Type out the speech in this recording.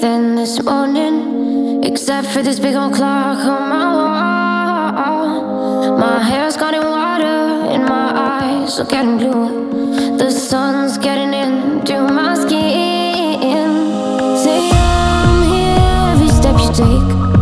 everything this morning, except for this big old clock on my wall. My hair's got in water and my eyes are getting blue. The sun's getting into my skin. Say I'm here every step you take.